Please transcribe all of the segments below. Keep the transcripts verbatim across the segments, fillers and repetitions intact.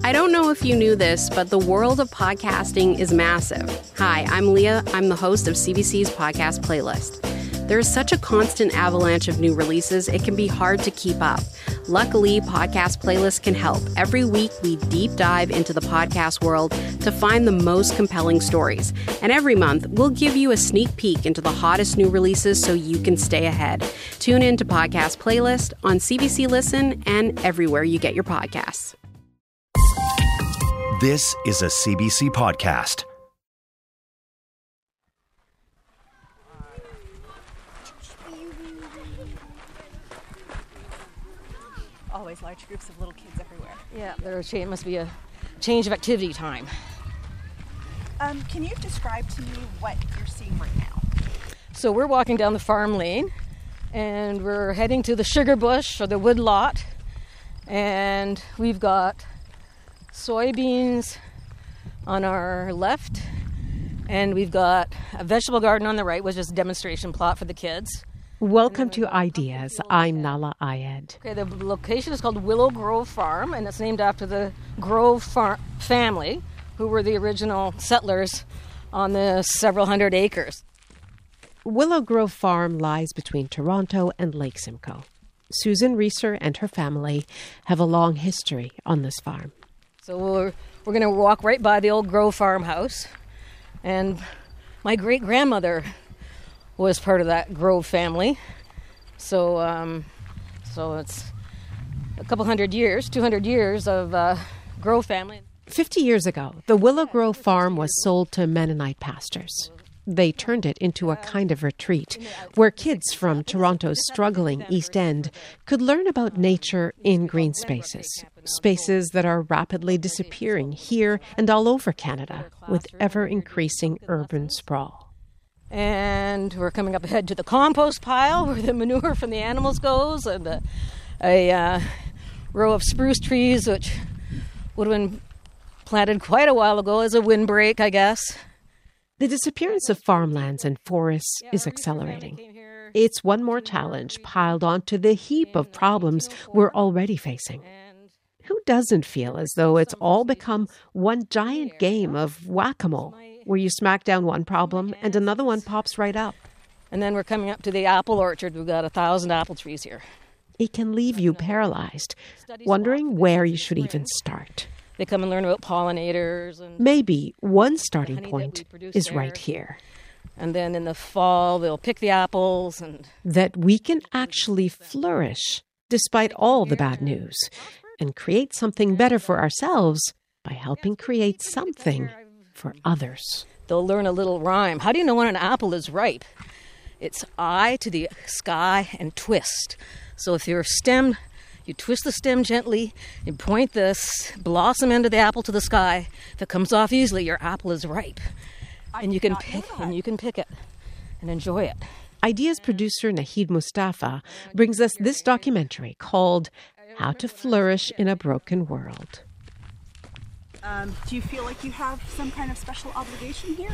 I don't know if you knew this, but the world of podcasting is massive. Hi, I'm Leah. I'm the host of C B C's podcast playlist. There is such a constant avalanche of new releases, it can be hard to keep up. Luckily, Podcast Playlist can help. Every week, we deep dive into the podcast world to find the most compelling stories. And every month, we'll give you a sneak peek into the hottest new releases so you can stay ahead. Tune in to Podcast Playlist on C B C Listen and everywhere you get your podcasts. This is a C B C podcast. Always large groups of little kids everywhere. Yeah, there it must be a change of activity time. Um, can you describe to me what you're seeing right now? So we're walking down the farm lane, and we're heading to the sugar bush or the wood lot, and we've got soybeans on our left, and we've got a vegetable garden on the right, which is a demonstration plot for the kids. Welcome to Ideas. I'm Nala Ayed. Okay, the location is called Willow Grove Farm, and it's named after the Grove far- family, who were the original settlers on the several hundred acres. Willow Grove Farm lies between Toronto and Lake Simcoe. Susan Reeser and her family have a long history on this farm. So we're, we're going to walk right by the old Grove farmhouse, and my great-grandmother was part of that Grove family. So um, so it's a couple hundred years, two hundred years of uh, Grove family. Fifty years ago, the Willow Grove farm was sold to Mennonite pastors. They turned it into a kind of retreat where kids from Toronto's struggling East End could learn about nature in green spaces, spaces that are rapidly disappearing here and all over Canada with ever-increasing urban sprawl. And we're coming up ahead to the compost pile where the manure from the animals goes, and a, a uh, row of spruce trees, which would have been planted quite a while ago as a windbreak, I guess. The disappearance of farmlands and forests is accelerating. It's one more challenge piled onto the heap of problems we're already facing. Who doesn't feel as though it's all become one giant game of whack-a-mole, where you smack down one problem and another one pops right up? And then we're coming up to the apple orchard. We've got a thousand apple trees here. It can leave you paralyzed, wondering where you should even start. They come and learn about pollinators. And maybe one starting point is there. Right here. And then in the fall, they'll pick the apples. And that we can actually flourish despite all the bad news and create something better for ourselves by helping create something for others. They'll learn a little rhyme. How do you know when an apple is ripe? It's eye to the sky and twist. So if your stem, you twist the stem gently, you point this blossom end of the apple to the sky. If it comes off easily, your apple is ripe. I and you can not pick know that. and you can pick it and enjoy it. Ideas producer Nahid Mustafa brings us this documentary called How to Flourish in a Broken World. Um, do you feel like you have some kind of special obligation here?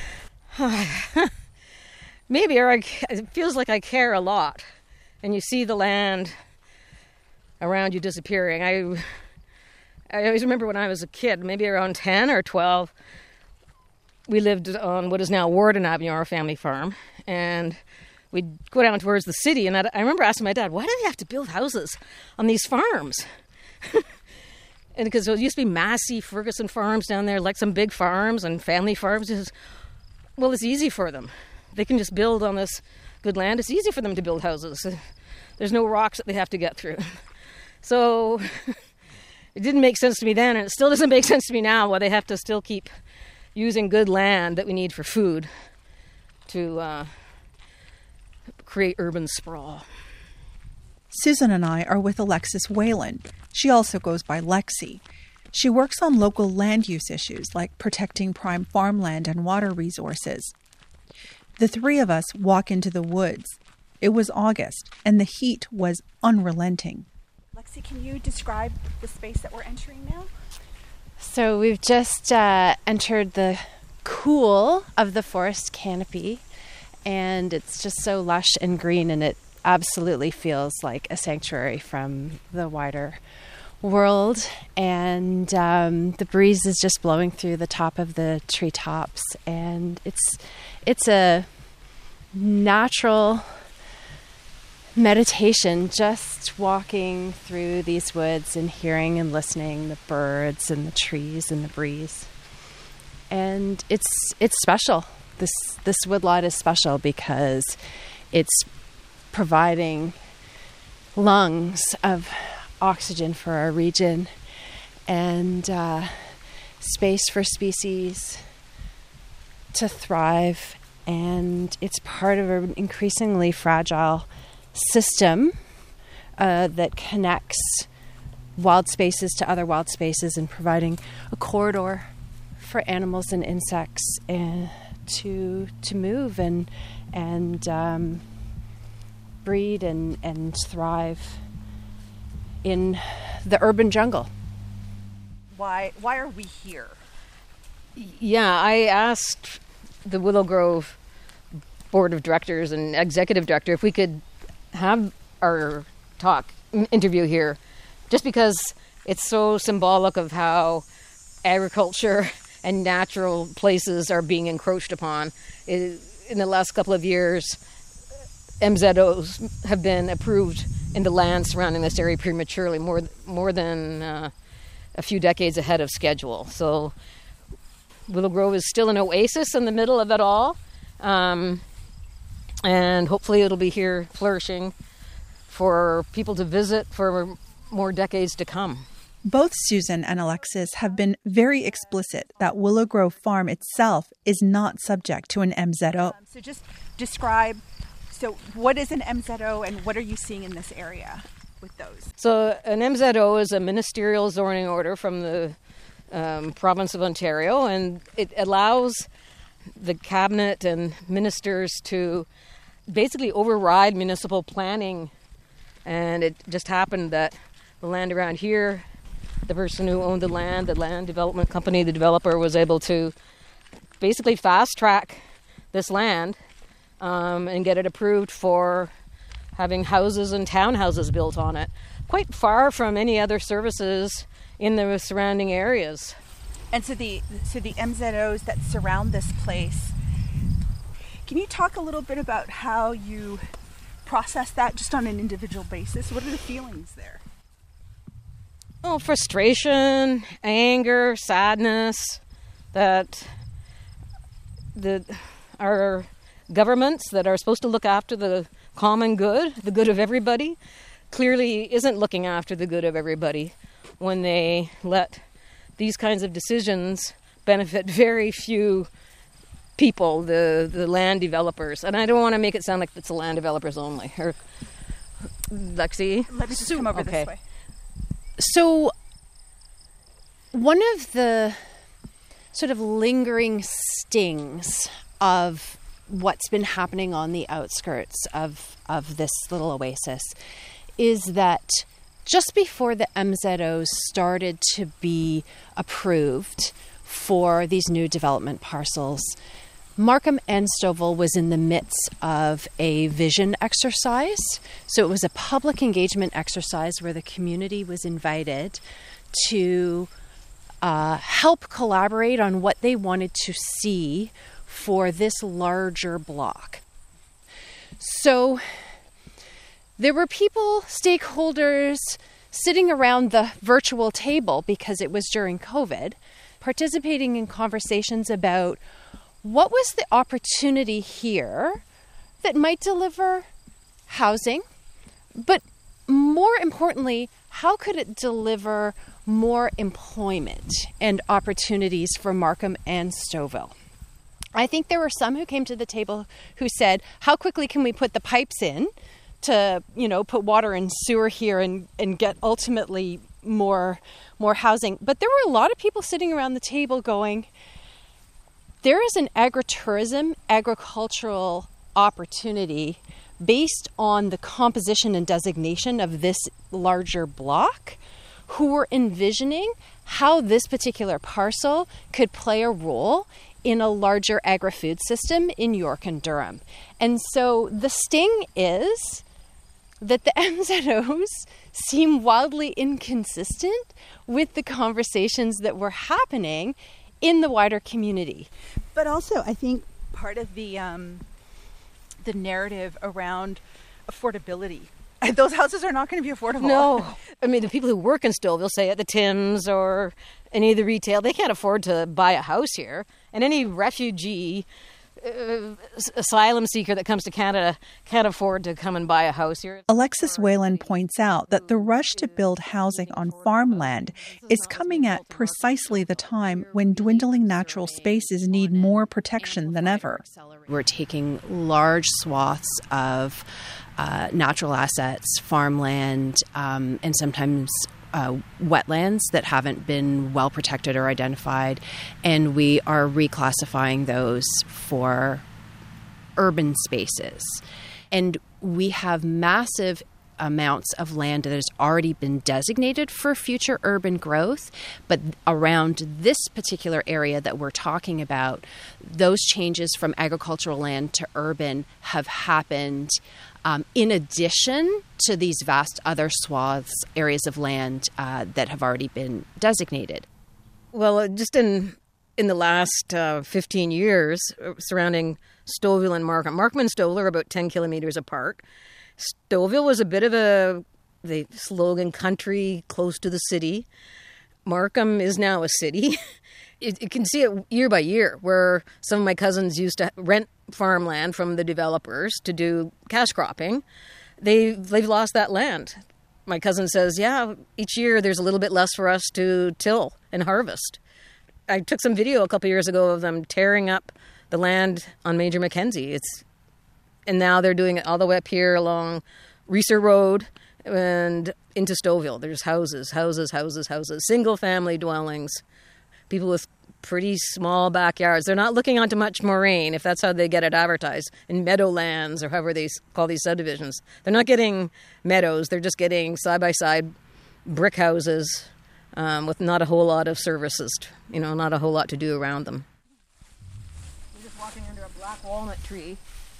Maybe, or I, it feels like I care a lot. And you see the land around you disappearing. I, I always remember when I was a kid, maybe around ten or twelve, we lived on what is now Warden Avenue, our family farm. And we'd go down towards the city. And I, I remember asking my dad, why do they have to build houses on these farms? And because there used to be Massey, Ferguson farms down there, like some big farms and family farms. It's, well, it's easy for them. They can just build on this good land. It's easy for them to build houses. There's no rocks that they have to get through. So it didn't make sense to me then, and it still doesn't make sense to me now, why they have to still keep using good land that we need for food to uh, create urban sprawl. Susan and I are with Alexis Whalen. She also goes by Lexi. She works on local land use issues like protecting prime farmland and water resources. The three of us walk into the woods. It was August, and the heat was unrelenting. Lexi, can you describe the space that we're entering now? So we've just uh, entered the cool of the forest canopy, and it's just so lush and green, and it absolutely feels like a sanctuary from the wider world, and um, the breeze is just blowing through the top of the treetops, and it's it's a natural meditation, just walking through these woods and hearing and listening the birds and the trees and the breeze. And it's it's special. This this woodlot is special because it's providing lungs of oxygen for our region and uh, space for species to thrive. And it's part of an increasingly fragile system uh, that connects wild spaces to other wild spaces and providing a corridor for animals and insects and to to move and and um, breed and, and thrive in the urban jungle. Why why are we here? Yeah, I asked the Willow Grove Board of Directors and Executive Director if we could have our talk interview here, just because it's so symbolic of how agriculture and natural places are being encroached upon. In the last couple of years, M Z Os have been approved in the land surrounding this area prematurely, more more than uh, a few decades ahead of schedule. So Willow Grove is still an oasis in the middle of it all. Um, and hopefully it'll be here flourishing for people to visit for more decades to come. Both Susan and Alexis have been very explicit that Willow Grove Farm itself is not subject to an M Z O. Um, so just describe, so what is an M Z O and what are you seeing in this area with those? So an M Z O is a ministerial zoning order from the um, province of Ontario, and it allows the cabinet and ministers to basically override municipal planning. And it just happened that the land around here, the person who owned the land, the land development company, the developer, was able to basically fast track this land um, and get it approved for having houses and townhouses built on it, quite far from any other services in the surrounding areas. And so the so the M Z Os that surround this place, can you talk a little bit about how you process that just on an individual basis? What are the feelings there? Oh, frustration, anger, sadness that the our governments that are supposed to look after the common good, the good of everybody, clearly isn't looking after the good of everybody when they let these kinds of decisions benefit very few people, the, the land developers. And I don't want to make it sound like it's the land developers only. Or, Lexi? Let me just come over okay. this way. So one of the sort of lingering stings of what's been happening on the outskirts of, of this little oasis is that just before the M Z Os started to be approved for these new development parcels, Markham and Stouffville was in the midst of a vision exercise. So it was a public engagement exercise where the community was invited to uh, help collaborate on what they wanted to see for this larger block. So there were people, stakeholders, sitting around the virtual table because it was during COVID, participating in conversations about what was the opportunity here that might deliver housing, but more importantly, how could it deliver more employment and opportunities for Markham and Stouffville? I think there were some who came to the table who said, how quickly can we put the pipes in to, you know, put water and sewer here and, and get ultimately more, more housing? But there were a lot of people sitting around the table going, there is an agritourism, agricultural opportunity based on the composition and designation of this larger block, who were envisioning how this particular parcel could play a role in a larger agri-food system in York and Durham. And so the sting is that the M Z Os seem wildly inconsistent with the conversations that were happening in the wider community. But also, I think part of the um, the narrative around affordability. Those houses are not going to be affordable. No. I mean, the people who work in Stouffville, say at the Tim's or any of the retail, they can't afford to buy a house here. And any refugee, uh, asylum seeker that comes to Canada can't afford to come and buy a house here. Alexis Whalen points out that the rush to build housing on farmland is coming at precisely the time when dwindling natural spaces need more protection than ever. We're taking large swaths of uh, natural assets, farmland, um, and sometimes Uh, wetlands that haven't been well protected or identified, and we are reclassifying those for urban spaces. And we have massive amounts of land that has already been designated for future urban growth, but around this particular area that we're talking about, those changes from agricultural land to urban have happened Um, in addition to these vast other swaths, areas of land uh, that have already been designated. Well, uh, just in in the last uh, fifteen years uh, surrounding Stouffville and Markham, Markham and Stouffville are about ten kilometers apart. Stouffville was a bit of a, the slogan, country close to the city. Markham is now a city. It, you can see it year by year, where some of my cousins used to rent farmland from the developers to do cash cropping. They, they've lost that land. My cousin says, yeah, each year there's a little bit less for us to till and harvest. I took some video a couple of years ago of them tearing up the land on Major Mackenzie. It's, and now they're doing it all the way up here along Reeser Road and into Stouffville. There's houses, houses, houses, houses, single-family dwellings, people with pretty small backyards. They're not looking onto much moraine, if that's how they get it advertised, in meadowlands or however they call these subdivisions. They're not getting meadows. They're just getting side-by-side brick houses um, with not a whole lot of services, you know, not a whole lot to do around them. We're just walking under a black walnut tree,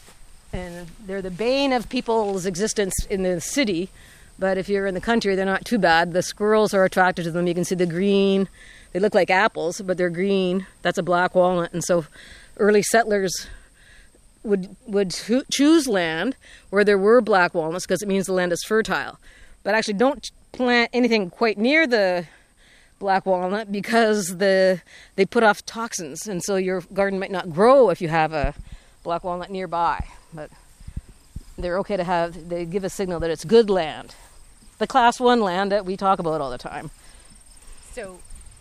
and they're the bane of people's existence in the city. But if you're in the country, they're not too bad. The squirrels are attracted to them. You can see the green. They look like apples, but they're green. That's a black walnut. And so early settlers would would choose land where there were black walnuts because it means the land is fertile. But actually don't plant anything quite near the black walnut because the they put off toxins. And so your garden might not grow if you have a black walnut nearby. But they're okay to have, they give a signal that it's good land. The class one land that we talk about all the time. So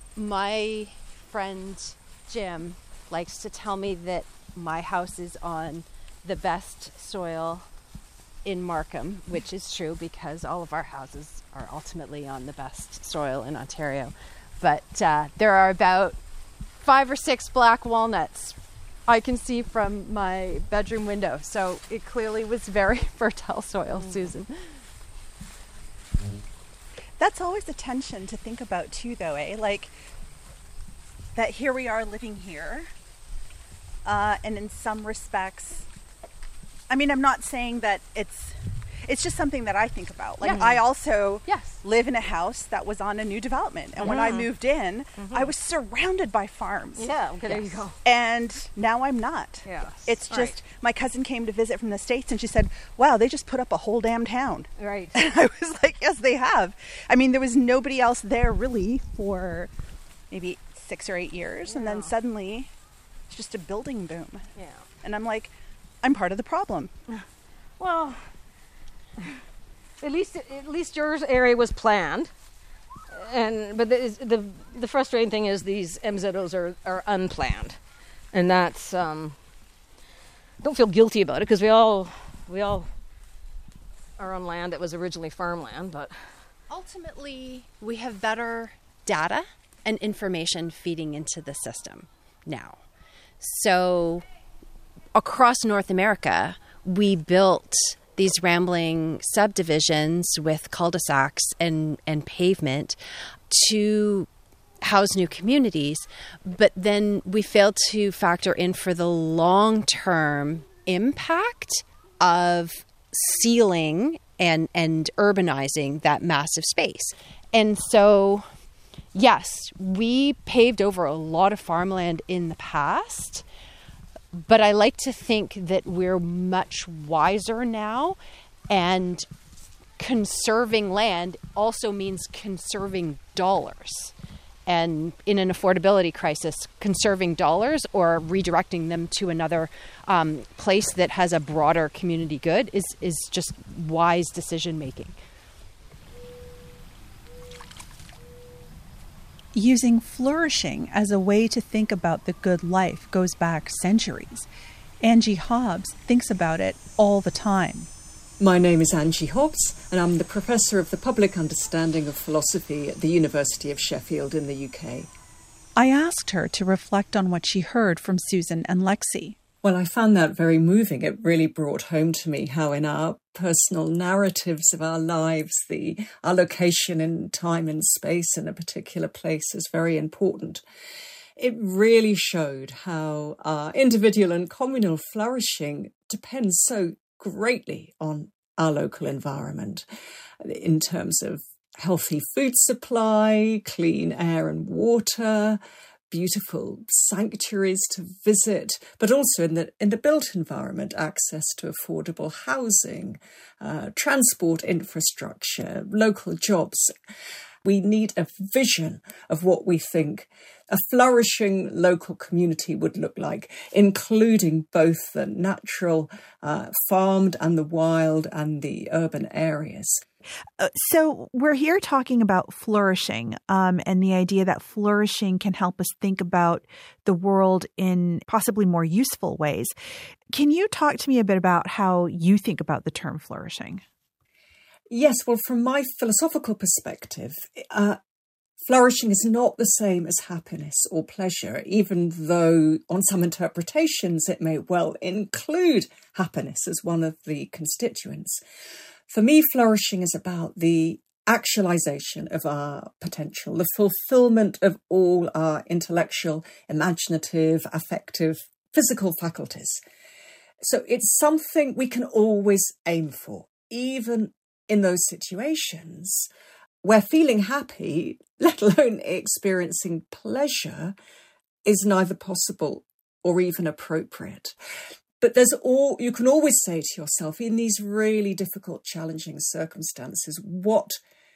my friend Jim likes to tell me that my house is on the best soil in Markham, which is true because all of our houses are ultimately on the best soil in Ontario. But uh, there are about five or six black walnuts I can see from my bedroom window. So it clearly was very fertile soil, mm. Susan. That's always a tension to think about too, though, eh? Like, that here we are living here, uh, and in some respects, I mean, I'm not saying that it's, it's just something that I think about. Like, yeah. I also yes. live in a house that was on a new development, and mm. when I moved in, mm-hmm. I was surrounded by farms. Yeah, okay, yes. There you go. And now I'm not. Yes. It's just, right. My cousin came to visit from the States, and she said, wow, they just put up a whole damn town. Right. And I was like, yes, they have. I mean, there was nobody else there really for maybe six or eight years, yeah. and then suddenly it's just a building boom. Yeah. And I'm like, I'm part of the problem. Well, at least at least your area was planned, and but the the, the frustrating thing is these M Z Os are, are unplanned, and that's um, don't feel guilty about it because we all we all are on land that was originally farmland, but ultimately we have better data and information feeding into the system now. So across North America, we built these rambling subdivisions with cul-de-sacs and, and pavement to house new communities, but then we failed to factor in for the long-term impact of sealing and and urbanizing that massive space. And so, yes, we paved over a lot of farmland in the past, but I like to think that we're much wiser now, and conserving land also means conserving dollars. And in an affordability crisis, conserving dollars or redirecting them to another um, place that has a broader community good is, is just wise decision making. Using flourishing as a way to think about the good life goes back centuries. Angie Hobbs thinks about it all the time. My name is Angie Hobbs, and I'm the Professor of the Public Understanding of Philosophy at the University of Sheffield in the U K. I asked her to reflect on what she heard from Susan and Lexi. Well, I found that very moving. It really brought home to me how in our personal narratives of our lives, the our location in time and space in a particular place is very important. It really showed how our individual and communal flourishing depends so greatly on our local environment in terms of healthy food supply, clean air and water, beautiful sanctuaries to visit, but also in the in the built environment, access to affordable housing, uh, transport infrastructure, local jobs. We need a vision of what we think a flourishing local community would look like, including both the natural, uh, farmed and the wild and the urban areas. Uh, so we're here talking about flourishing um, and the idea that flourishing can help us think about the world in possibly more useful ways. Can you talk to me a bit about how you think about the term flourishing? Yes, well, from my philosophical perspective, uh, flourishing is not the same as happiness or pleasure, even though on some interpretations it may well include happiness as one of the constituents. For me, flourishing is about the actualization of our potential, the fulfillment of all our intellectual, imaginative, affective, physical faculties. So it's something we can always aim for, even in those situations where feeling happy, let alone experiencing pleasure, is neither possible or even appropriate. But there's all you can always say to yourself in these really difficult, challenging circumstances, what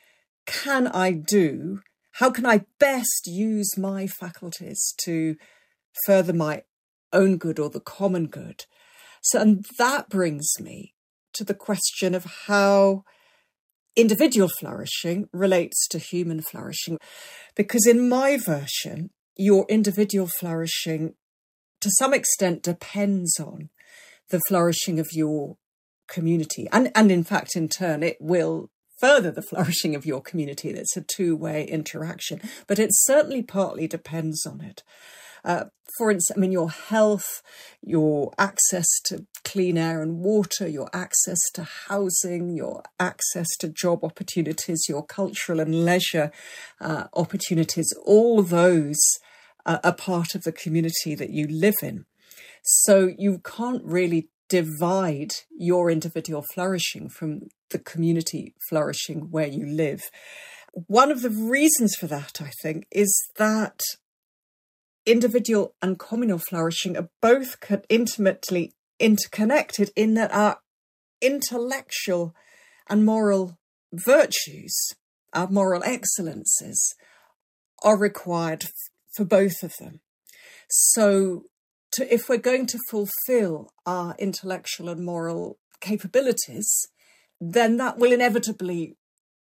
can I do? How can I best use my faculties to further my own good or the common good? So, and that brings me to the question of how individual flourishing relates to human flourishing. Because in my version, your individual flourishing to some extent depends on the flourishing of your community. And, and in fact, in turn, it will further the flourishing of your community. It's a two-way interaction, but it certainly partly depends on it. Uh, for instance, I mean, your health, your access to clean air and water, your access to housing, your access to job opportunities, your cultural and leisure uh, opportunities, all those uh, are part of the community that you live in. So you can't really divide your individual flourishing from the community flourishing where you live. One of the reasons for that, I think, is that individual and communal flourishing are both intimately interconnected in that our intellectual and moral virtues, our moral excellences, are required for both of them. So to, if we're going to fulfill our intellectual and moral capabilities, then that will inevitably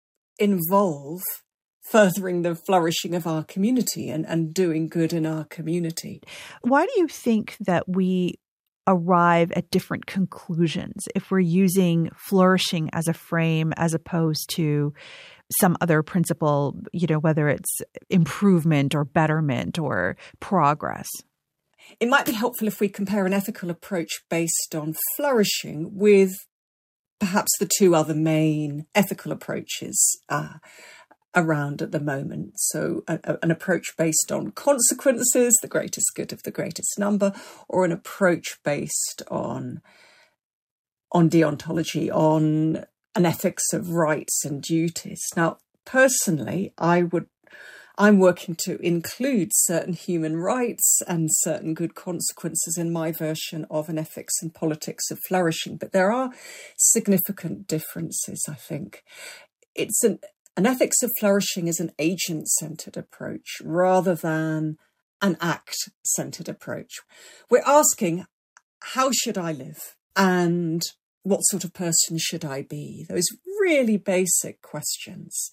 involve furthering the flourishing of our community and, and doing good in our community. Why do you think that we arrive at different conclusions if we're using flourishing as a frame as opposed to some other principle, you know, whether it's improvement or betterment or progress? It might be helpful if we compare an ethical approach based on flourishing with perhaps the two other main ethical approaches uh, around at the moment. So a, a, an approach based on consequences, the greatest good of the greatest number, or an approach based on, on deontology, on an ethics of rights and duties. Now, personally, I would, I'm working to include certain human rights and certain good consequences in my version of an ethics and politics of flourishing. But there are significant differences, I think. It's an, an ethics of flourishing is an agent-centred approach rather than an act-centred approach. We're asking, how should I live? And what sort of person should I be? Those really basic questions.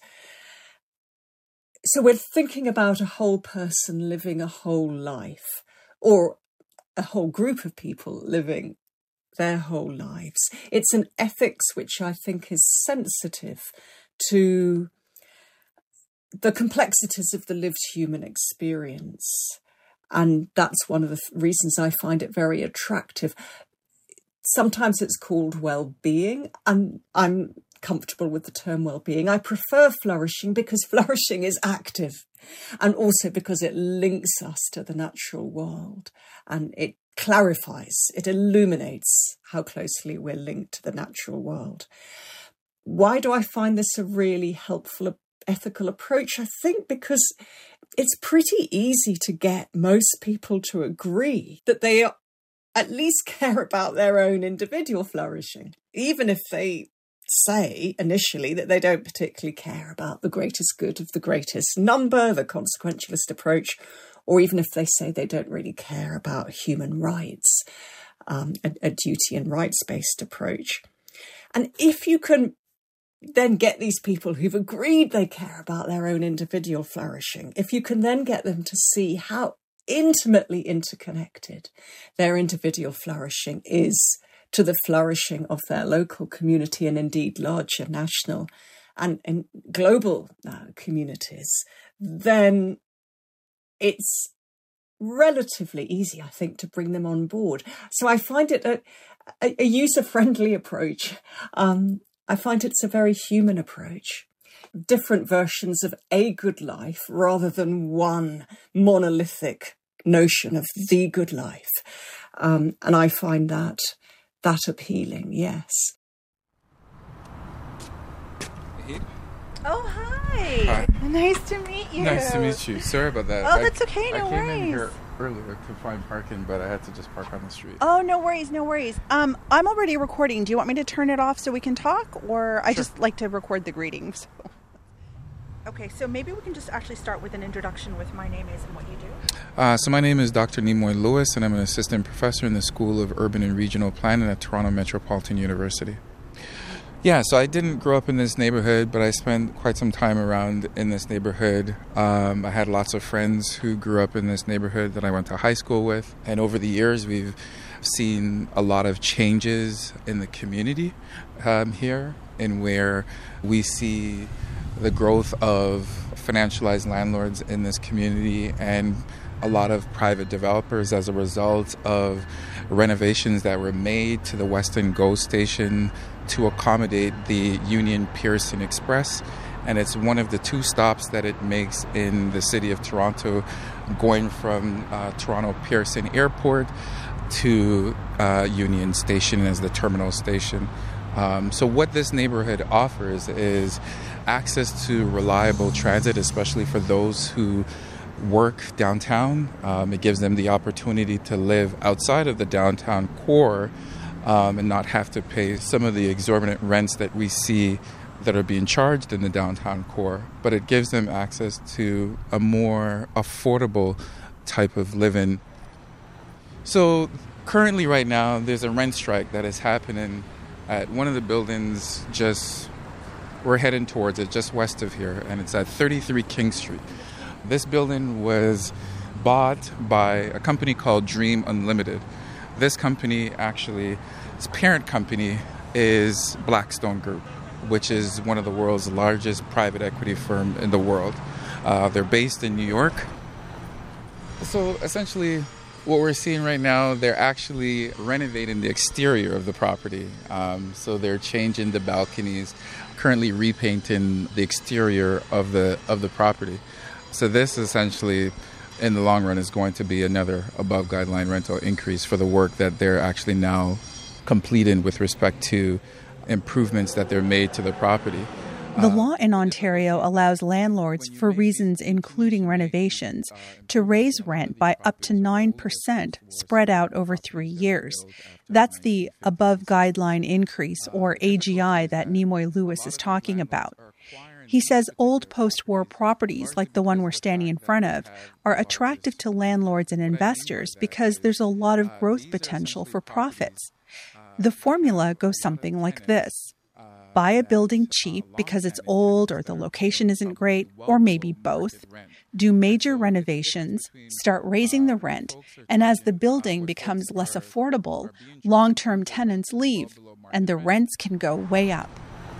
So we're thinking about a whole person living a whole life, or a whole group of people living their whole lives. It's an ethics which I think is sensitive to the complexities of the lived human experience. And that's one of the reasons I find it very attractive. Sometimes it's called well-being, and I'm comfortable with the term well-being. I prefer flourishing because flourishing is active, and also because it links us to the natural world, and it clarifies, it illuminates how closely we're linked to the natural world. Why do I find this a really helpful ethical approach? I think because it's pretty easy to get most people to agree that they are, at least care about their own individual flourishing, even if they say initially that they don't particularly care about the greatest good of the greatest number, the consequentialist approach, or even if they say they don't really care about human rights, um, a, a duty and rights-based approach. And if you can then get these people who've agreed they care about their own individual flourishing, if you can then get them to see how intimately interconnected their individual flourishing is to the flourishing of their local community and indeed larger national and, and global uh, communities, then it's relatively easy, I think, to bring them on board. So I find it a, a, a user-friendly approach. Um, I find it's a very human approach. Different versions of a good life rather than one monolithic notion of the good life. Um, and I find that that appealing, yes. Oh, hi. Hi. Nice to meet you. Nice to meet you. Sorry about that. Oh, that's okay. No I came worries. in here earlier to find parking, but I had to just park on the street. Oh, no worries. No worries. Um, I'm already recording. Do you want me to turn it off so we can talk? Or I Sure. just like to record the greetings. Okay, so maybe we can just actually start with an introduction with my name is and what you do. Uh, so my name is Doctor Nimoy Lewis, and I'm an assistant professor in the School of Urban and Regional Planning at Toronto Metropolitan University. Yeah, so I didn't grow up in this neighborhood, but I spent quite some time around in this neighborhood. Um, I had lots of friends who grew up in this neighborhood that I went to high school with. And over the years, we've seen a lot of changes in the community um, here, in where we see the growth of financialized landlords in this community and a lot of private developers as a result of renovations that were made to the Weston GO station to accommodate the Union Pearson Express. And it's one of the two stops that it makes in the city of Toronto, going from uh, Toronto Pearson Airport to uh, Union Station as the terminal station. Um, so what this neighborhood offers is access to reliable transit, especially for those who work downtown. Um, it gives them the opportunity to live outside of the downtown core um, and not have to pay some of the exorbitant rents that we see that are being charged in the downtown core. But it gives them access to a more affordable type of living. So currently right now, there's a rent strike that is happening at one of the buildings just, we're heading towards it, just west of here, and it's at thirty-three King Street. This building was bought by a company called Dream Unlimited. This company, actually, its parent company is Blackstone Group, which is one of the world's largest private equity firm in the world. Uh, they're based in New York. So essentially, what we're seeing right now, they're actually renovating the exterior of the property. Um, so they're changing the balconies, currently repainting the exterior of the of the property. So this essentially, in the long run, is going to be another above guideline rental increase for the work that they're actually now completing with respect to improvements that they're made to the property. The law in Ontario allows landlords, for reasons including renovations, to raise rent by up to nine percent spread out over three years. That's the above guideline increase, or A G I, that Nimoy Lewis is talking about. He says old post-war properties, like the one we're standing in front of, are attractive to landlords and investors because there's a lot of growth potential for profits. The formula goes something like this. Buy a building cheap because it's old or the location isn't great, or maybe both. Do major renovations, start raising the rent, and as the building becomes less affordable, long-term tenants leave, and the rents can go way up.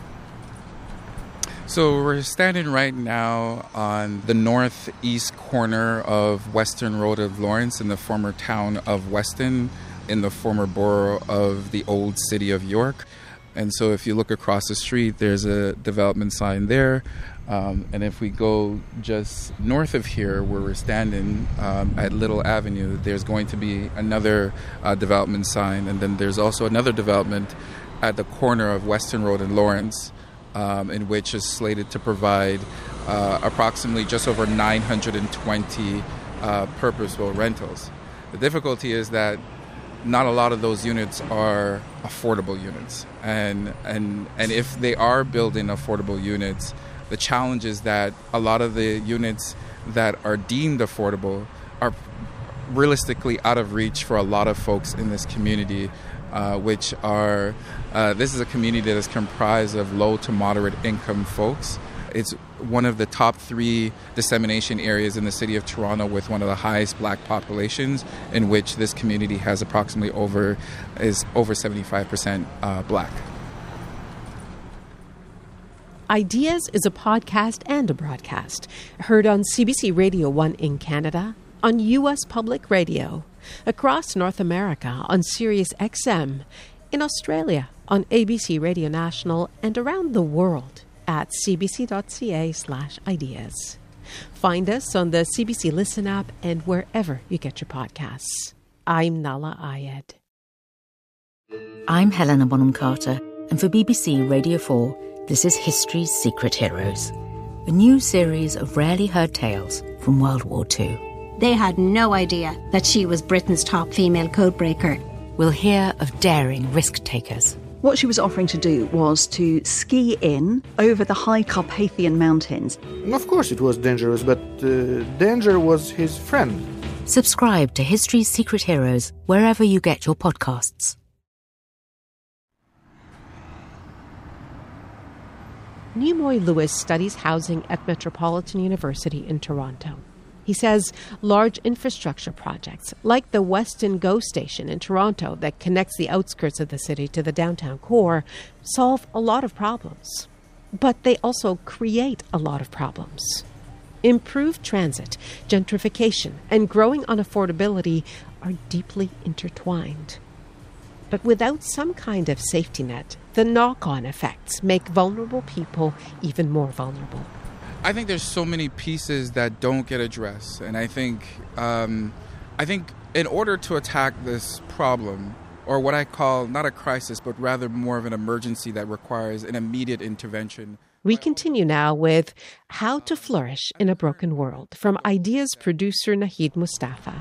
So we're standing right now on the northeast corner of Weston Road of Lawrence in the former town of Weston, in the former borough of the old city of York. And so if you look across the street, there's a development sign there. Um, and if we go just north of here, where we're standing um, at Little Avenue, there's going to be another uh, development sign. And then there's also another development at the corner of Weston Road and Lawrence, um, in which is slated to provide uh, approximately just over nine hundred twenty uh, purpose-built rentals. The difficulty is that not a lot of those units are affordable units. And, and, and if they are building affordable units, the challenge is that a lot of the units that are deemed affordable are realistically out of reach for a lot of folks in this community, uh, which are, uh, this is a community that is comprised of low to moderate income folks. It's one of the top three dissemination areas in the city of Toronto with one of the highest black populations, in which this community has approximately over, is over seventy-five percent uh, black. Ideas is a podcast and a broadcast, heard on C B C Radio one in Canada, on U S Public Radio, across North America on Sirius X M, in Australia on A B C Radio National, and around the world at cbc.ca slash ideas. Find us on the C B C Listen app and wherever you get your podcasts. I'm Nala Ayed. I'm Helena Bonham Carter, and for B B C Radio four, this is History's Secret Heroes, a new series of rarely heard tales from World War Two. They had no idea that she was Britain's top female codebreaker. We'll hear of daring risk-takers. What she was offering to do was to ski in over the high Carpathian mountains. Of course it was dangerous, but uh, danger was his friend. Subscribe to History's Secret Heroes wherever you get your podcasts. Nimoy Lewis studies housing at Metropolitan University in Toronto. He says large infrastructure projects, like the Weston GO station in Toronto that connects the outskirts of the city to the downtown core, solve a lot of problems. But they also create a lot of problems. Improved transit, gentrification, and growing unaffordability are deeply intertwined. But without some kind of safety net, the knock-on effects make vulnerable people even more vulnerable. I think there's so many pieces that don't get addressed, and I think um, I think in order to attack this problem, or what I call not a crisis, but rather more of an emergency that requires an immediate intervention. We continue now with How to Flourish in a Broken World from Ideas producer Nahid Mustafa.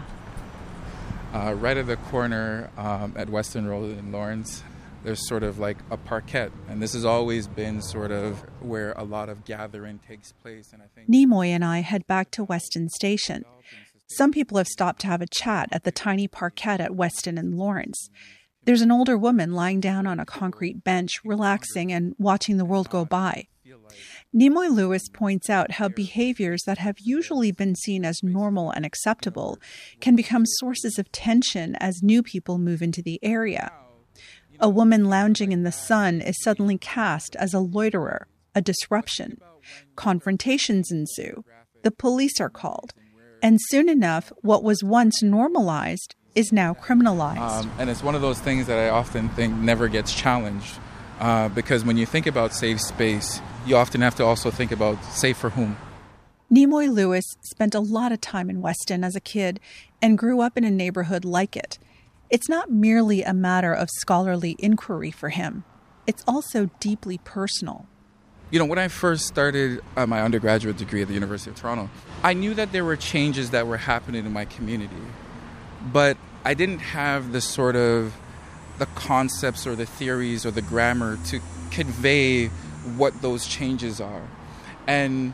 Uh, right at the corner um, at Weston Road in Lawrence, there's sort of like a parquet, and this has always been sort of where a lot of gathering takes place. And I think Nimoy and I head back to Weston Station. Some people have stopped to have a chat at the tiny parquet at Weston and Lawrence. There's an older woman lying down on a concrete bench, relaxing and watching the world go by. Nimoy Lewis points out how behaviors that have usually been seen as normal and acceptable can become sources of tension as new people move into the area. A woman lounging in the sun is suddenly cast as a loiterer, a disruption. Confrontations ensue. The police are called. And soon enough, what was once normalized is now criminalized. Um, and it's one of those things that I often think never gets challenged. Uh, because when you think about safe space, you often have to also think about safe for whom. Nimoy Lewis spent a lot of time in Weston as a kid and grew up in a neighborhood like it. It's not merely a matter of scholarly inquiry for him. it's also deeply personal. You know, when I first started uh, my undergraduate degree at the University of Toronto, I knew that there were changes that were happening in my community, but I didn't have the sort of the concepts or the theories or the grammar to convey what those changes are. And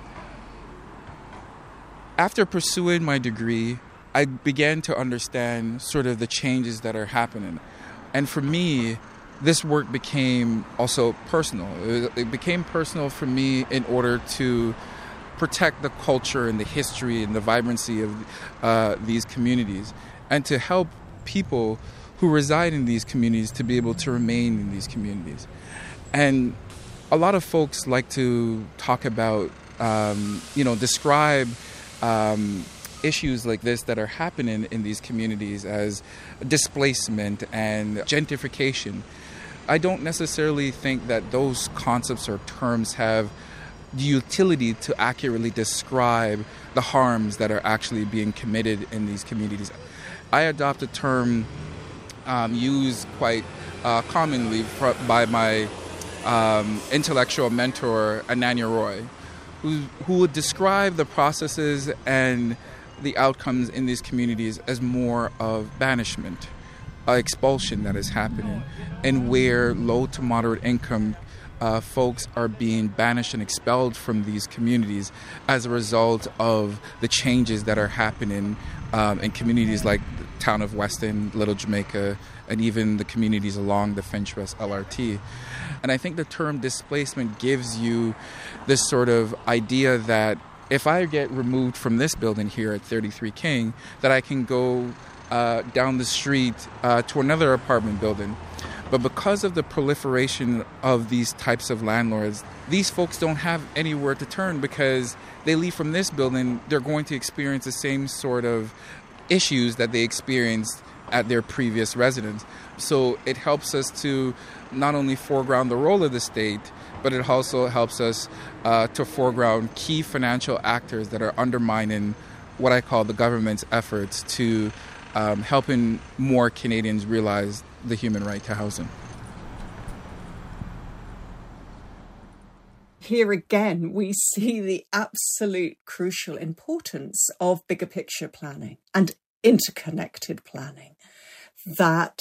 after pursuing my degree, I began to understand sort of the changes that are happening. And for me, this work became also personal. It became personal for me in order to protect the culture and the history and the vibrancy of uh, these communities, and to help people who reside in these communities to be able to remain in these communities. And a lot of folks like to talk about, um, you know, describe um, issues like this that are happening in these communities as displacement and gentrification. I don't necessarily think that those concepts or terms have the utility to accurately describe the harms that are actually being committed in these communities. I adopt a term um, used quite uh, commonly for, by my um, intellectual mentor, Ananya Roy, who, who would describe the processes and the outcomes in these communities as more of banishment, uh, expulsion that is happening, and where low to moderate income uh, folks are being banished and expelled from these communities as a result of the changes that are happening um, in communities like the town of Weston, Little Jamaica, and even the communities along the Finch West L R T. And I think the term displacement gives you this sort of idea that if I get removed from this building here at thirty-three King, that I can go uh, down the street uh, to another apartment building. But because of the proliferation of these types of landlords, these folks don't have anywhere to turn, because they leave from this building, they're going to experience the same sort of issues that they experienced at their previous residence. So it helps us to not only foreground the role of the state, but it also helps us uh, to foreground key financial actors that are undermining what I call the government's efforts to um, helping more Canadians realize the human right to housing. Here again, we see the absolute crucial importance of bigger picture planning and interconnected planning, that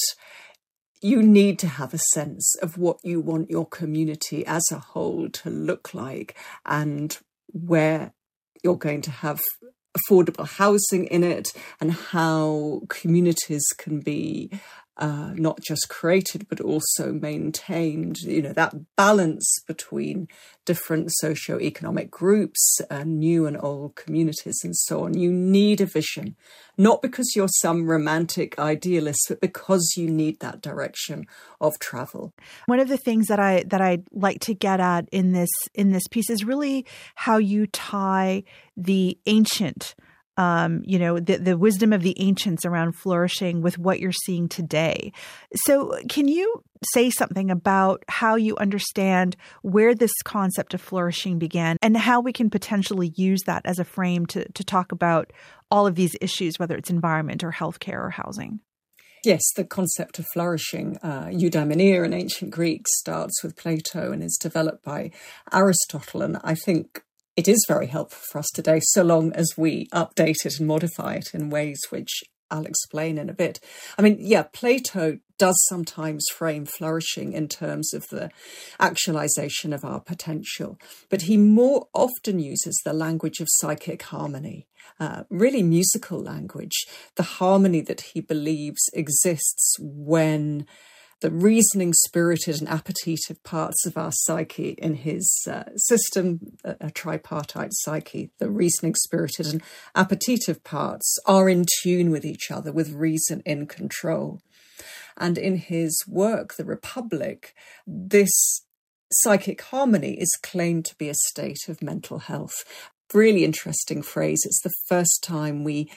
you need to have a sense of what you want your community as a whole to look like, and where you're going to have affordable housing in it, and how communities can be uh, not just created but also maintained. You know, that balance between different socio-economic groups and new and old communities and so on. You need a vision, not because you're some romantic idealist, but because you need that direction of travel. One of the things that I that I like to get at in this in this piece is really how you tie the ancient Um, you know, the, the wisdom of the ancients around flourishing with what you're seeing today. So can you say something about how you understand where this concept of flourishing began, and how we can potentially use that as a frame to, to talk about all of these issues, whether it's environment or healthcare or housing? Yes, the concept of flourishing, uh, eudaimonia in ancient Greek, starts with Plato and is developed by Aristotle. And I think it is very helpful for us today, so long as we update it and modify it in ways which I'll explain in a bit. I mean, yeah, Plato does sometimes frame flourishing in terms of the actualization of our potential, but he more often uses the language of psychic harmony, uh, really musical language, the harmony that he believes exists when the reasoning, spirited and appetitive parts of our psyche in his uh, system, a, a tripartite psyche, the reasoning, spirited and appetitive parts are in tune with each other, with reason in control. And in his work, The Republic, this psychic harmony is claimed to be a state of mental health. Really interesting phrase. It's the first time we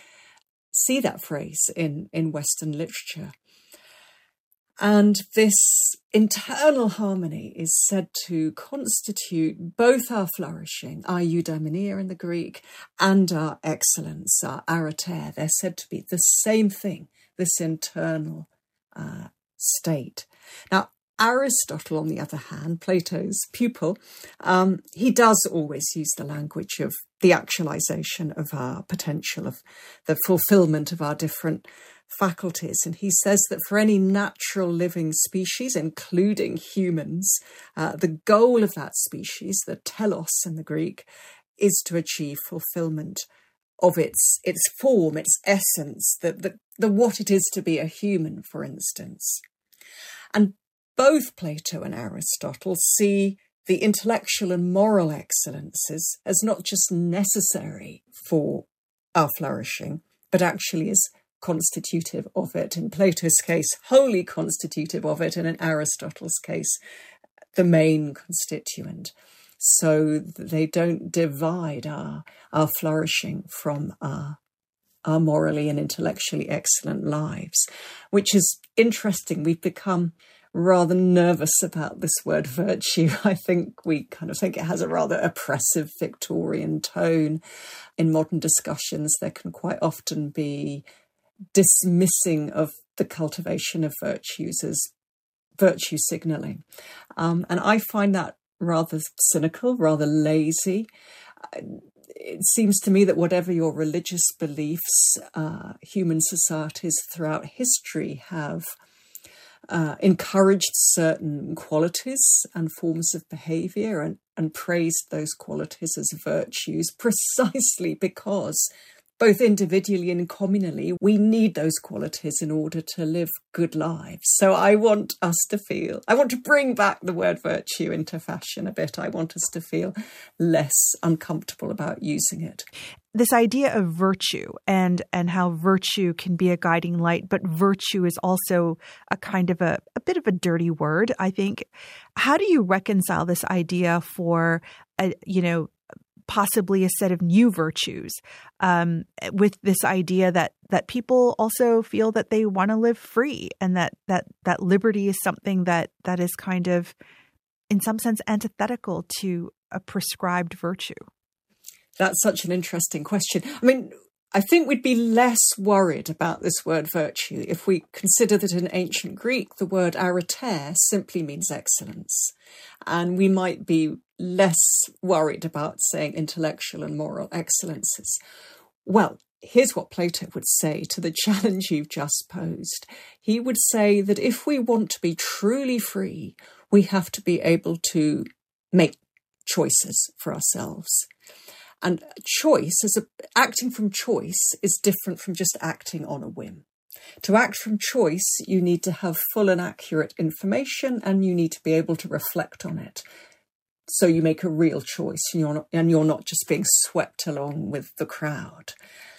see that phrase in, in Western literature. And this internal harmony is said to constitute both our flourishing, our eudaimonia in the Greek, and our excellence, our arete. They're said to be the same thing, this internal uh, state. Now, Aristotle, on the other hand, Plato's pupil, um, he does always use the language of the actualization of our potential, of the fulfillment of our different faculties. And he says that for any natural living species, including humans, uh, the goal of that species, the telos in the Greek, is to achieve fulfillment of its its form, its essence, the, the, the what it is to be a human, for instance. And both Plato and Aristotle see the intellectual and moral excellences as not just necessary for our flourishing, but actually as constitutive of it. In Plato's case, wholly constitutive of it, and in Aristotle's case, the main constituent. So they don't divide our, our flourishing from our, our morally and intellectually excellent lives, which is interesting. We've become rather nervous about this word virtue. I think we kind of think it has a rather oppressive Victorian tone. In modern discussions, there can quite often be dismissing of the cultivation of virtues as virtue signalling. Um, and I find that rather cynical, rather lazy. It seems to me that whatever your religious beliefs, uh, human societies throughout history have uh, encouraged certain qualities and forms of behaviour and, and praised those qualities as virtues precisely because both individually and communally, we need those qualities in order to live good lives. So I want us to feel, I want to bring back the word virtue into fashion a bit. I want us to feel less uncomfortable about using it. This idea of virtue and and how virtue can be a guiding light, but virtue is also a kind of a, a bit of a dirty word, I think. How do you reconcile this idea for, a, you know, possibly a set of new virtues um, with this idea that that people also feel that they want to live free and that that that liberty is something that that is kind of, in some sense, antithetical to a prescribed virtue? That's such an interesting question. I mean, I think we'd be less worried about this word virtue if we consider that in ancient Greek, the word arete simply means excellence. And we might be less worried about saying intellectual and moral excellences. Well, here's what Plato would say to the challenge you've just posed. He would say that if we want to be truly free, we have to be able to make choices for ourselves. And choice, as a, acting from choice, is different from just acting on a whim. To act from choice, you need to have full and accurate information, and you need to be able to reflect on it. So you make a real choice, and you're not, and you're not just being swept along with the crowd.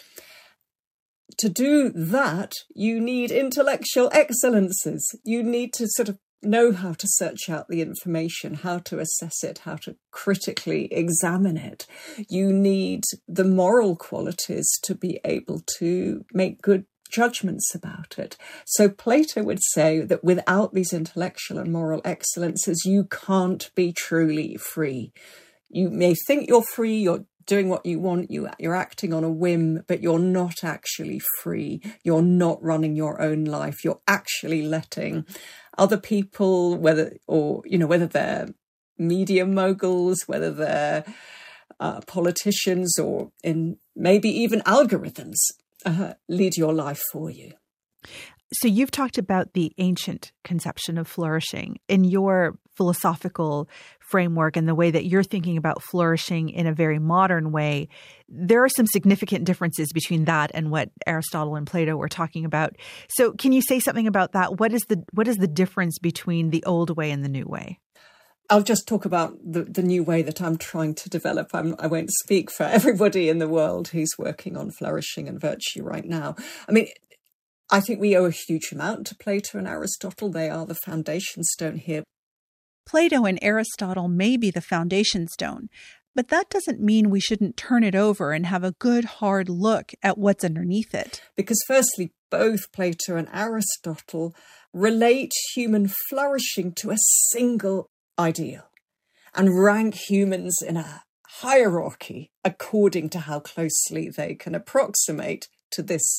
To do that, you need intellectual excellences. You need to sort of know how to search out the information, how to assess it, how to critically examine it. You need the moral qualities to be able to make good judgments about it. So Plato would say that without these intellectual and moral excellences, you can't be truly free. You may think you're free, you're doing what you want, you, you're acting on a whim, but you're not actually free. You're not running your own life. You're actually letting other people, whether, or, you know, whether they're media moguls, whether they're uh, politicians, or in maybe even algorithms, uh, lead your life for you. So you've talked about the ancient conception of flourishing. In your philosophical framework and the way that you're thinking about flourishing in a very modern way, there are some significant differences between that and what Aristotle and Plato were talking about. So can you say something about that? What is the what is the difference between the old way and the new way? I'll just talk about the, the new way that I'm trying to develop. I'm, I won't speak for everybody in the world who's working on flourishing and virtue right now. I mean, I think we owe a huge amount to Plato and Aristotle. They are the foundation stone here. Plato and Aristotle may be the foundation stone, but that doesn't mean we shouldn't turn it over and have a good hard look at what's underneath it. Because firstly, both Plato and Aristotle relate human flourishing to a single ideal and rank humans in a hierarchy according to how closely they can approximate to this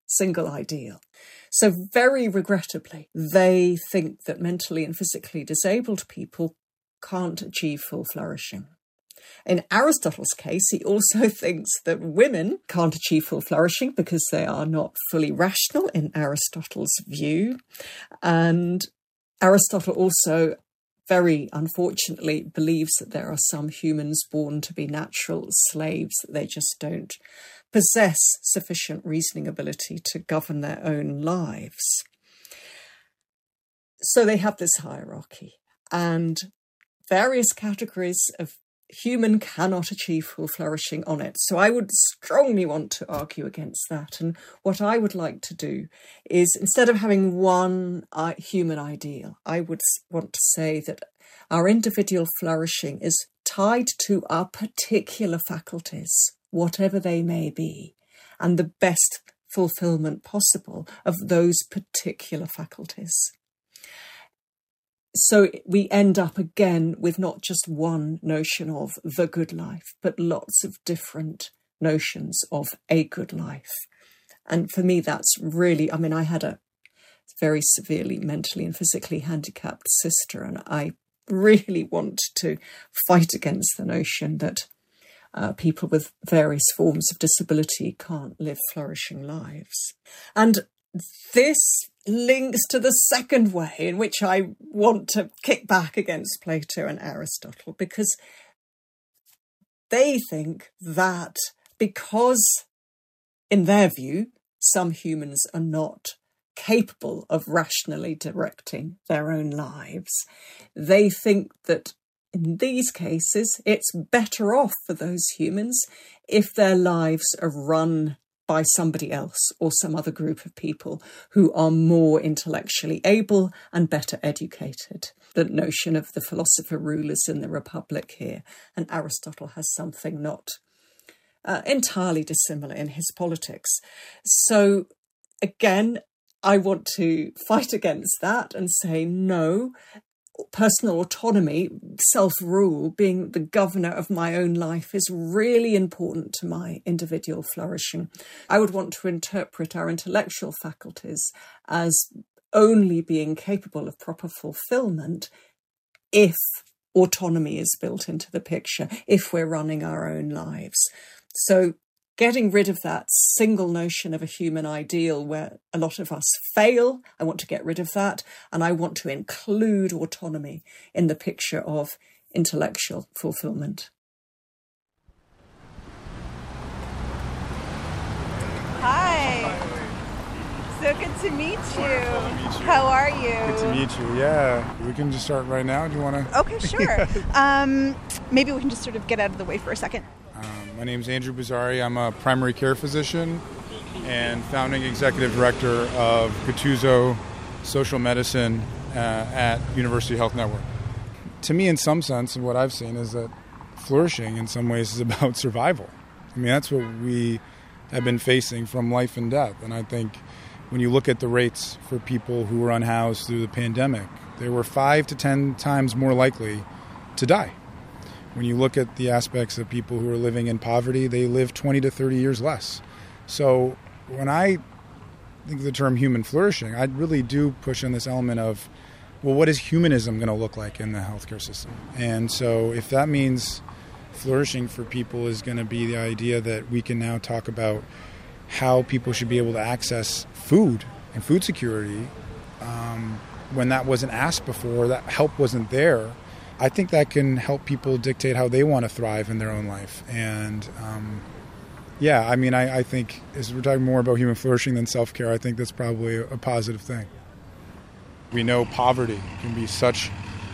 single ideal. So very regrettably, they think that mentally and physically disabled people can't achieve full flourishing. In Aristotle's case, he also thinks that women can't achieve full flourishing because they are not fully rational in Aristotle's view. And Aristotle also very unfortunately believes that there are some humans born to be natural slaves, that they just don't possess sufficient reasoning ability to govern their own lives. So they have this hierarchy, and various categories of human cannot achieve full flourishing on it. So I would strongly want to argue against that. And what I would like to do is, instead of having one uh, human ideal, I would want to say that our individual flourishing is tied to our particular faculties, whatever they may be, and the best fulfillment possible of those particular faculties. So we end up again with not just one notion of the good life, but lots of different notions of a good life. And for me, that's really, I mean, I had a very severely mentally and physically handicapped sister, and I really want to fight against the notion that uh, people with various forms of disability can't live flourishing lives. And this links to the second way in which I want to kick back against Plato and Aristotle, because they think that because, in their view, some humans are not capable of rationally directing their own lives, they think that in these cases it's better off for those humans if their lives are run by somebody else or some other group of people who are more intellectually able and better educated. The notion of the philosopher rulers in the Republic here, and Aristotle has something not uh, entirely dissimilar in his Politics. So again, I want to fight against that and say no. Personal autonomy, self-rule, being the governor of my own life is really important to my individual flourishing. I would want to interpret our intellectual faculties as only being capable of proper fulfillment if autonomy is built into the picture, if we're running our own lives. So getting rid of that single notion of a human ideal where a lot of us fail, I want to get rid of that, and I want to include autonomy in the picture of intellectual fulfillment. Hi. So good to meet you. Wonderful to meet you. How are you? Good to meet you. Yeah. We can just start right now. Do you want to? Okay, sure. um, maybe we can just sort of get out of the way for a second. Um, my name is Andrew Bazzari. I'm a primary care physician and founding executive director of Gattuso Social Medicine uh, at University Health Network. To me, in some sense, and what I've seen is that flourishing in some ways is about survival. I mean, that's what we have been facing from life and death. And I think when you look at the rates for people who were unhoused through the pandemic, they were five to ten times more likely to die. When you look at the aspects of people who are living in poverty, they live twenty to thirty years less. So when I think of the term human flourishing, I really do push on this element of, well, what is humanism going to look like in the healthcare system? And so if that means flourishing for people is going to be the idea that we can now talk about how people should be able to access food and food security um, when that wasn't asked before, that help wasn't there, I think that can help people dictate how they want to thrive in their own life. And um, yeah, I mean, I, I think as we're talking more about human flourishing than self-care, I think that's probably a, a positive thing. We know poverty can be such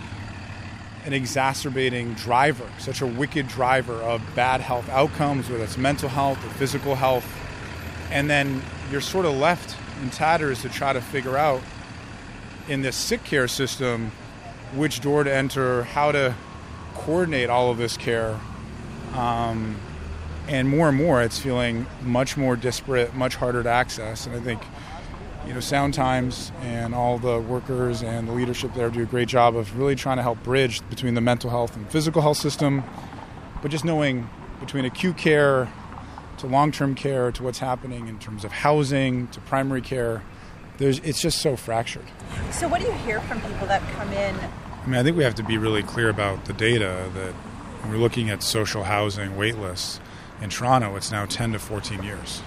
an exacerbating driver, such a wicked driver of bad health outcomes, whether it's mental health or physical health. And then you're sort of left in tatters to try to figure out in this sick care system which door to enter, how to coordinate all of this care. Um, and more and more, it's feeling much more disparate, much harder to access. And I think, you know, Sound Times and all the workers and the leadership there do a great job of really trying to help bridge between the mental health and physical health system. But just knowing between acute care to long-term care, to what's happening in terms of housing, to primary care. There's, it's just so fractured. So what do you hear from people that come in? I mean, I think we have to be really clear about the data that when we're looking at social housing wait lists in Toronto, it's now ten to fourteen years.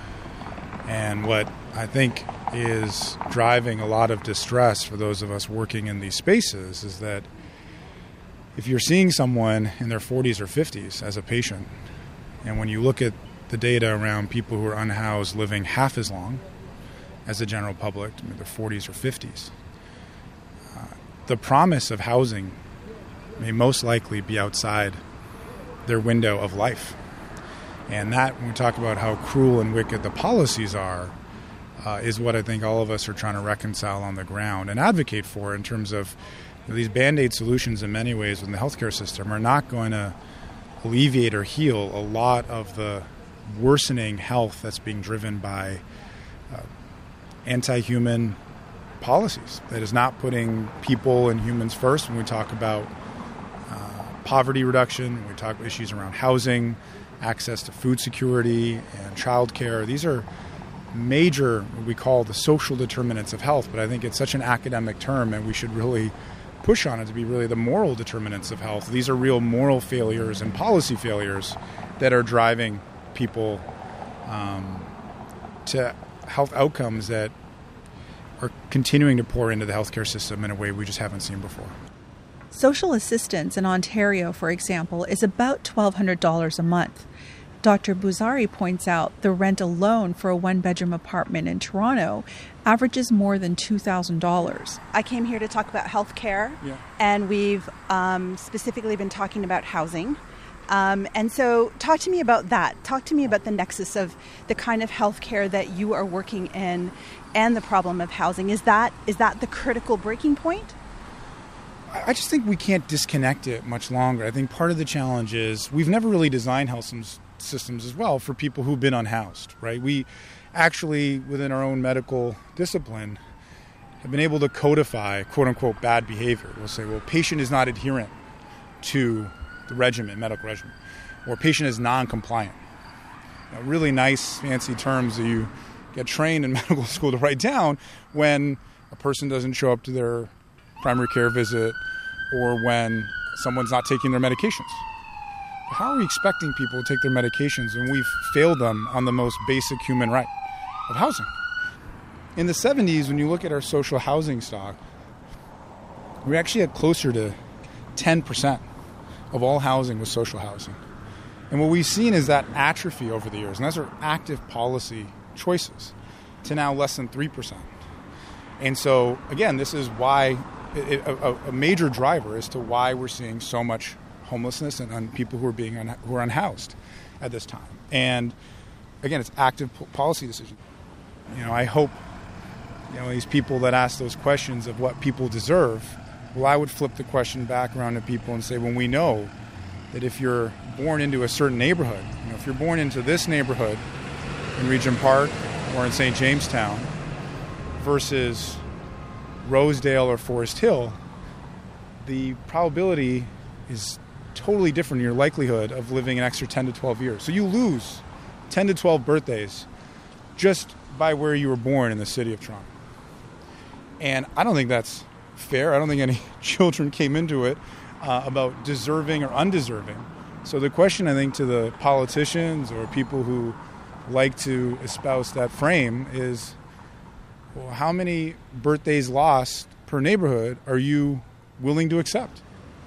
And what I think is driving a lot of distress for those of us working in these spaces is that if you're seeing someone in their forties or fifties as a patient, and when you look at the data around people who are unhoused living half as long as the general public, in their forties or fifties, uh, the promise of housing may most likely be outside their window of life. And that, when we talk about how cruel and wicked the policies are, uh, is what I think all of us are trying to reconcile on the ground and advocate for in terms of, you know, these Band-Aid solutions in many ways in the healthcare system are not going to alleviate or heal a lot of the worsening health that's being driven by uh, anti-human policies that is not putting people and humans first when we talk about uh, poverty reduction, when we talk about issues around housing, access to food security and child care. These are major, what we call the social determinants of health, but I think it's such an academic term and we should really push on it to be really the moral determinants of health. These are real moral failures and policy failures that are driving people um, to health outcomes that are continuing to pour into the healthcare system in a way we just haven't seen before. Social assistance in Ontario, for example, is about twelve hundred dollars a month. Doctor Buzari points out the rent alone for a one-bedroom apartment in Toronto averages more than two thousand dollars. I came here to talk about healthcare, yeah. and we've um, specifically been talking about housing. Um, and so talk to me about that. Talk to me about the nexus of the kind of healthcare that you are working in and the problem of housing. Is that is that the critical breaking point? I just think we can't disconnect it much longer. I think part of the challenge is we've never really designed health systems as well for people who've been unhoused, right? We actually, within our own medical discipline, have been able to codify, quote-unquote, bad behavior. We'll say, well, patient is not adherent to the regimen, medical regimen, or patient is non-compliant. You know, really nice, fancy terms that you get trained in medical school to write down when a person doesn't show up to their primary care visit or when someone's not taking their medications. How are we expecting people to take their medications when we've failed them on the most basic human right of housing? In the seventies, when you look at our social housing stock, we actually had closer to ten percent of all housing was social housing. And what we've seen is that atrophy over the years, and those are active policy choices, to now less than three percent. And so, again, this is why it, a, a major driver as to why we're seeing so much homelessness and un, people who are being un, who are unhoused at this time. And again, it's active po- policy decisions. You know, I hope, you know, these people that ask those questions of what people deserve, well, I would flip the question back around to people and say, when we know that if you're born into a certain neighborhood, you know, if you're born into this neighborhood in Regent Park or in Saint Jamestown versus Rosedale or Forest Hill, the probability is totally different in your likelihood of living an extra ten to twelve years. So you lose ten to twelve birthdays just by where you were born in the city of Toronto. And I don't think that's fair. I don't think any children came into it uh, about deserving or undeserving. So the question, I think, to the politicians or people who like to espouse that frame is, well, how many birthdays lost per neighborhood are you willing to accept?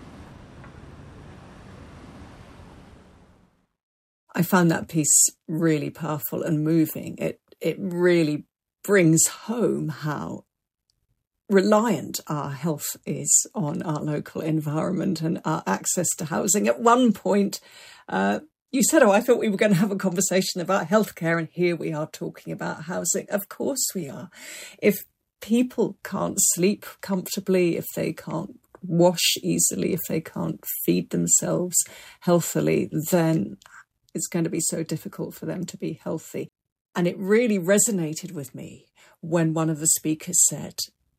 I found that piece really powerful and moving. It it really brings home how reliant our health is on our local environment and our access to housing. At one point, uh, you said, oh, I thought we were going to have a conversation about healthcare, and here we are talking about housing. Of course we are. If people can't sleep comfortably, if they can't wash easily, if they can't feed themselves healthily, then it's going to be so difficult for them to be healthy. And it really resonated with me when one of the speakers said,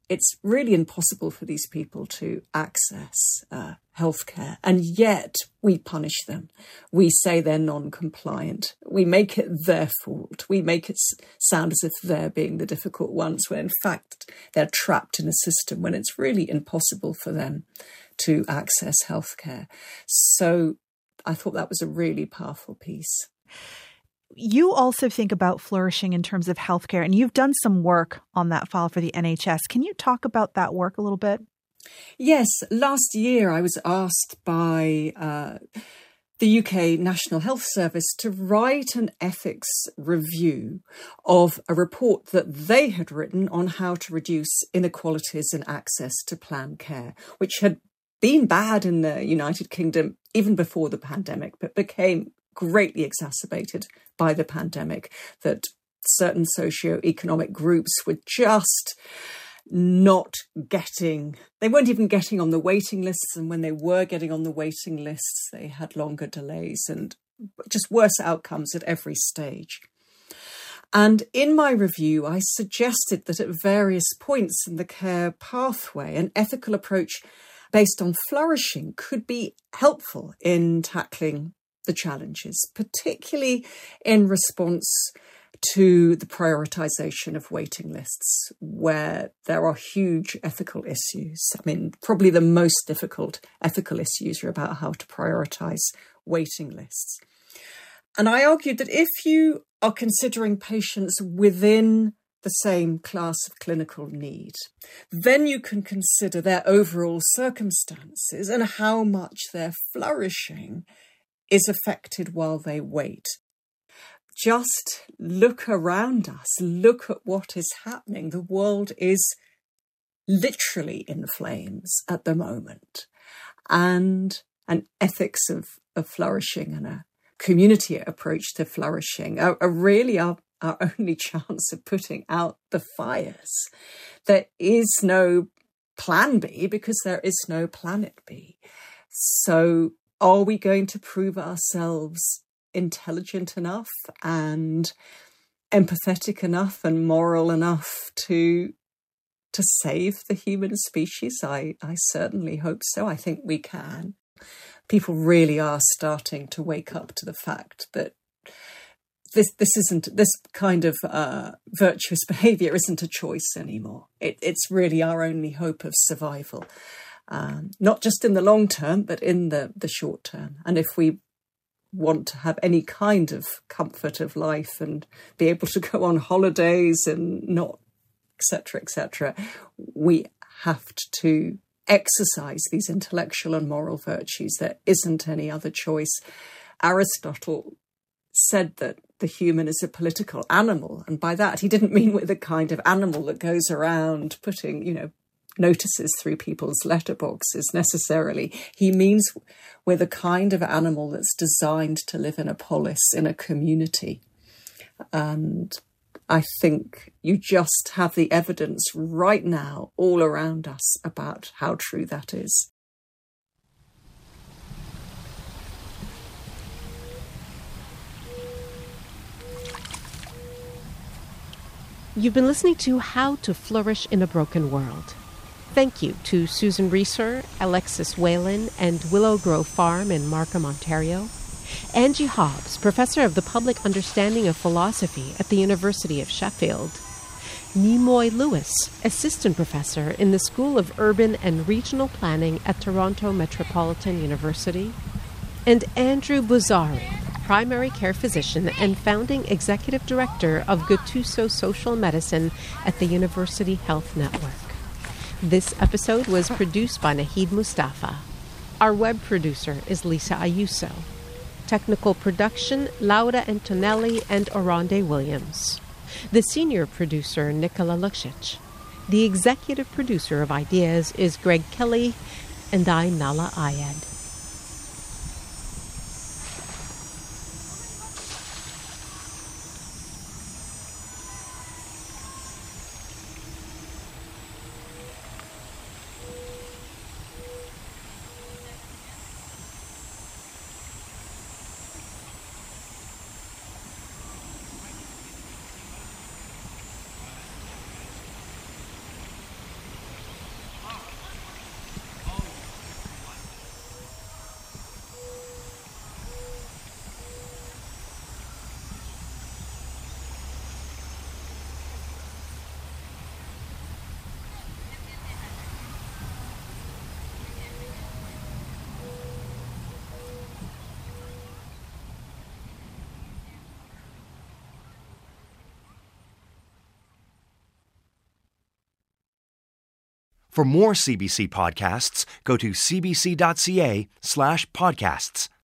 it's really impossible for these people to access uh, healthcare, and yet we punish them. We say they're non-compliant. We make it their fault. We make it sound as if they're being the difficult ones, when in fact they're trapped in a system when it's really impossible for them to access healthcare. So I thought that was a really powerful piece. You also think about flourishing in terms of healthcare, and you've done some work on that file for the N H S. Can you talk about that work a little bit? Yes. Last year, I was asked by uh, the U K National Health Service to write an ethics review of a report that they had written on how to reduce inequalities in access to planned care, which had been bad in the United Kingdom even before the pandemic, but became greatly exacerbated by the pandemic, that certain socio-economic groups were just not getting, they weren't even getting on the waiting lists. And when they were getting on the waiting lists, they had longer delays and just worse outcomes at every stage. And in my review, I suggested that at various points in the care pathway, an ethical approach based on flourishing could be helpful in tackling the challenges, particularly in response to the prioritisation of waiting lists, where there are huge ethical issues. I mean, probably the most difficult ethical issues are about how to prioritise waiting lists. And I argued that if you are considering patients within the same class of clinical need, then you can consider their overall circumstances and how much they're flourishing is affected while they wait. Just look around us, look at what is happening. The world is literally in flames at the moment. And an ethics of, of flourishing and a community approach to flourishing are, are really our, our only chance of putting out the fires. There is no plan B because there is no planet B. So are we going to prove ourselves intelligent enough and empathetic enough and moral enough to to save the human species? I, I certainly hope so. I think we can. People really are starting to wake up to the fact that this this isn't this kind of uh, virtuous behaviour isn't a choice anymore. It, it's really our only hope of survival. Um, not just in the long term, but in the, the short term. And if we want to have any kind of comfort of life and be able to go on holidays and not, et cetera, et cetera, we have to exercise these intellectual and moral virtues. There isn't any other choice. Aristotle said that the human is a political animal. And by that, he didn't mean we're the kind of animal that goes around putting, you know, notices through people's letterboxes necessarily. He means we're the kind of animal that's designed to live in a polis, in a community. And I think you just have the evidence right now all around us about how true that is. You've been listening to How to Flourish in a Broken World. Thank you to Susan Reeser, Alexis Whalen, and Willow Grove Farm in Markham, Ontario. Angie Hobbs, Professor of the Public Understanding of Philosophy at the University of Sheffield. Nimoy Lewis, Assistant Professor in the School of Urban and Regional Planning at Toronto Metropolitan University. And Andrew Buzari, Primary Care Physician and Founding Executive Director of Gattuso Social Medicine at the University Health Network. This episode was produced by Nahid Mustafa. Our web producer is Lisa Ayuso. Technical production, Laura Antonelli and Oronde Williams. The senior producer, Nicola Luksic. The executive producer of Ideas is Greg Kelly, and I, Nala Ayed. For more C B C podcasts, go to cbc.ca slash podcasts.